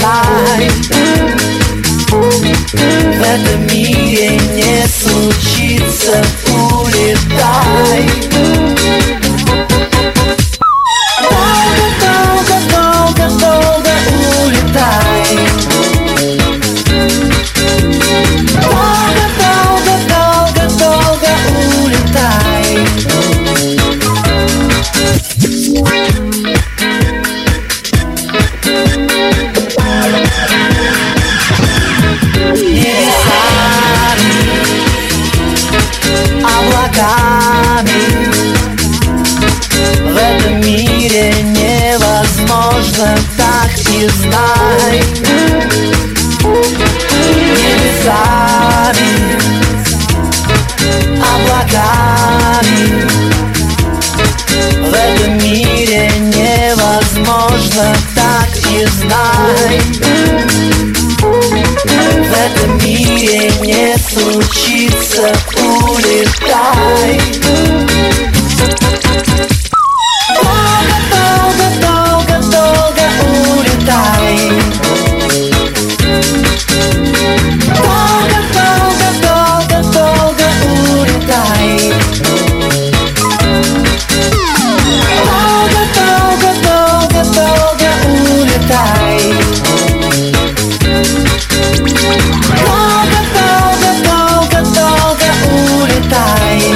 улетай. В этом мире не случится, улетай. Долго-долго-долго-долго улетай. Долго-долго-долго-долго улетай. Облаками в этом мире невозможно, так и знай. Небесами, облаками в этом мире невозможно, так и знай. В этом мире не случится, улетай. Долго-долго-долго-долго улетай. Долго-долго-долго-долго улетай. Долго-долго-долго-долго улетай. Долго-долго-долго улетай.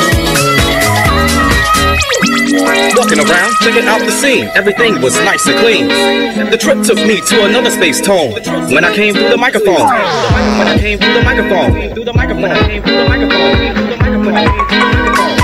Walking around, checking out the scene, everything was nice and clean. The trip took me to another space tone. When I came through the microphone, when I came through the microphone, through the microphone, came through the microphone, through the microphone, came through the microphone.